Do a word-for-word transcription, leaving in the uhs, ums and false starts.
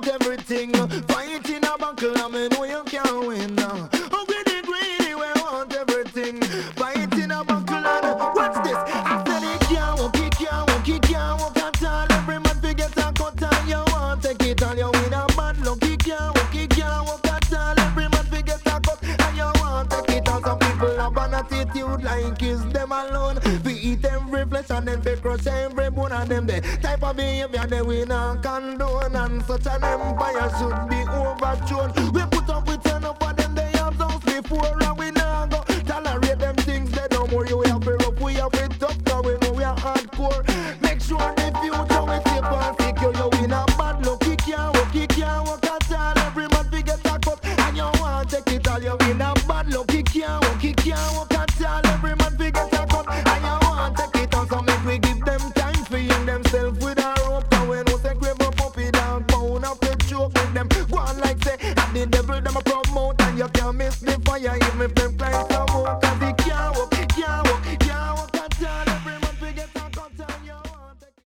want everything. Fighting a battle, I me know you can't win. Oh, greedy, greedy, we want everything. Fighting a battle, and what's this? I said it can't walk, it can't walk, it can't walk at all. Every man forget a cut and you want take it all. You win a bad luck, it can't walk, it can't walk at all. Every man forget a cut and you want take it all. Some people have an attitude like it's them alone. We eat every flesh and then we crush every bone of them. The type of behavior that we not condone, and such an empire should be overthrown. We put up with enough of them, they have those before, and we not go tolerate them things. They don't more you, we have to rough, we have to tough, cause we know we are hardcore. Make sure the future we safe and secure. You win a bad luck, you can't walk, you can't walk at all. Every man we get a cut, and you want take it all. You win a bad luck, you can't walk, you can't walk at all. Every man we get a cut, and you want take it all. So make we give them time for in themselves with a rope. And when we say grab a puppy down, pound up the choke with them. Go on like say, and the devil them a promote, and you can't miss the fire even if them climb some more. Cause he can't walk, he can't walk